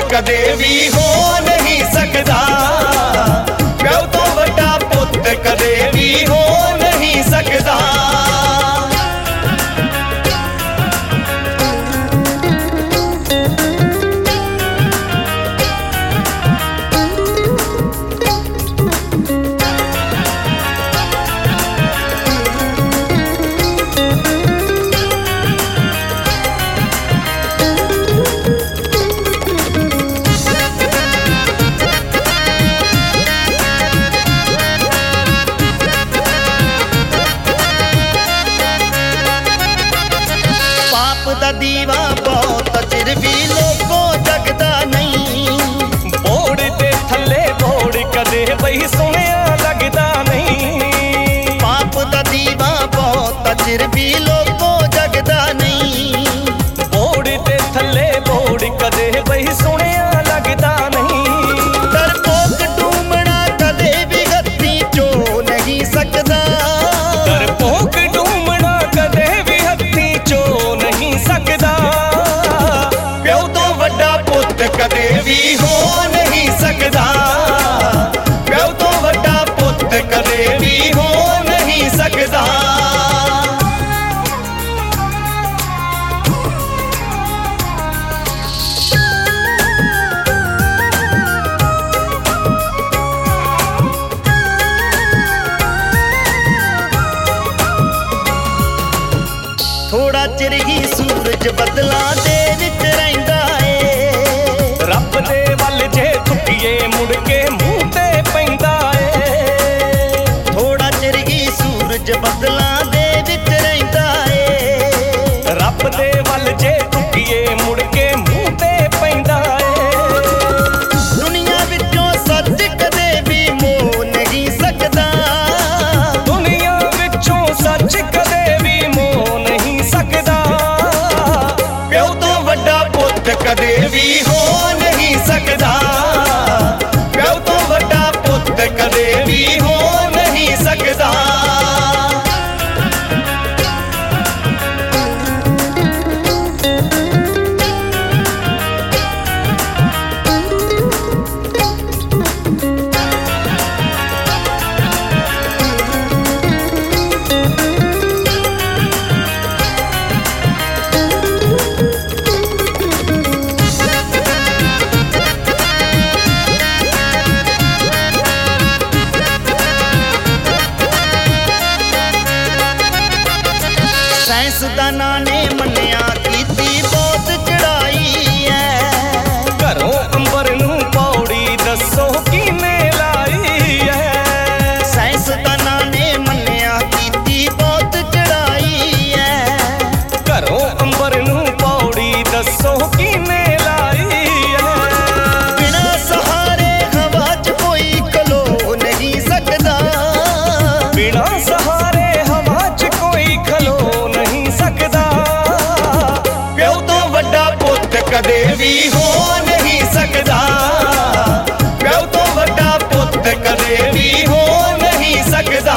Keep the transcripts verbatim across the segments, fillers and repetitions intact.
कदे भी हो नहीं सकदा। प्यो तो वड्डा पुत कदे भी हो नहीं सकदा। दा दीवा बहुत चिर भी लोगों जगदा नहीं। बोड़ दे थले बोड़ कदे बही सुनिया लगदा नहीं। पाप दा दीवा बहुत चिर भी लोगों जगदा नहीं। बोड़ दे थले बोड़ कदे बही सुनिया लगदा नहीं। डरपोक डूमना कदे भी हत्थी चो नहीं सकदा। डरपोक डूमना कदे भी हत्थी चो नहीं सकदा। प्यो तो वड्डा पुत कदे भी हो नहीं सकदा। प्यो तो वड्डा पुत कदे भी हो नहीं सकदा। थोड़ा चिर ही सूरज बदला दे विच रहिंदा ए। रब दे वल जे तुकिए मुड़ के मूंह ते पैंदा ए। थोड़ा चिर ही सूरज बदला दे विच रहिंदा ए। रब दे वल जे तुकिए मुड़ के मूंह ते पैंदा ए। दुनिया विचों सच कदे भी मोह नहीं सकदा। दुनिया विचों सच कदे भी मोह नहीं सकदा। प्यो तो वड्डा पुत कदे भी हो नहीं सकदा। प्यो तो वड्डा पुत कदे भी हो नहीं सकदा। साइंसदानां ने मन्निया कीती बहुत चढ़ाई है। घरों अंबर नूं पौड़ी दसो किवें लाई है। साइंसदानां ने मन्निया कीती बहुत चढ़ाई है। घरों अंबर नूं पौड़ी दसो किवें लाई है। बिना सहारे हवा च कोई खलो नहीं सकदा। बिना सहारे हवा च कोई खलो नहीं सकदा। प्यो तो वड्डा पुत कदे भी हो नहीं सकदा। प्यो तो वड्डा पुत कदे भी हो नहीं सकदा।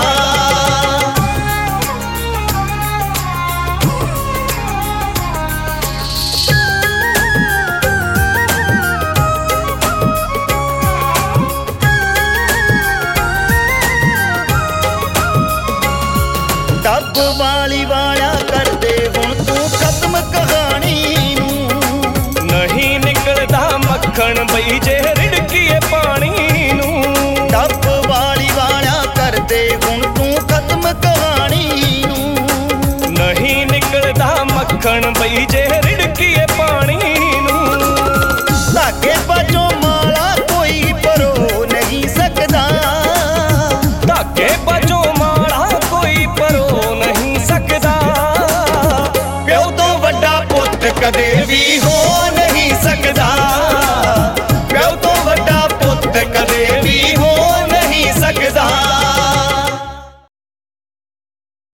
टब वाली वाला कर दे हुण तू खत्म कहानी नूं। नहीं निकलदा मक्खन बई जे रिड़कीए पानी नूं। टब वाली वाला कर दे हुण तू खत्म कहानी नूं। नहीं निकलदा मक्खन बई जे रिड़कीए पानी नूं। धागे बाजों माला कोई परो नहीं सकदा। धागे बाजों माला कोई परो नहीं सकदा। प्यो तो वड्डा पुत कदे भी हो नहीं सकदा।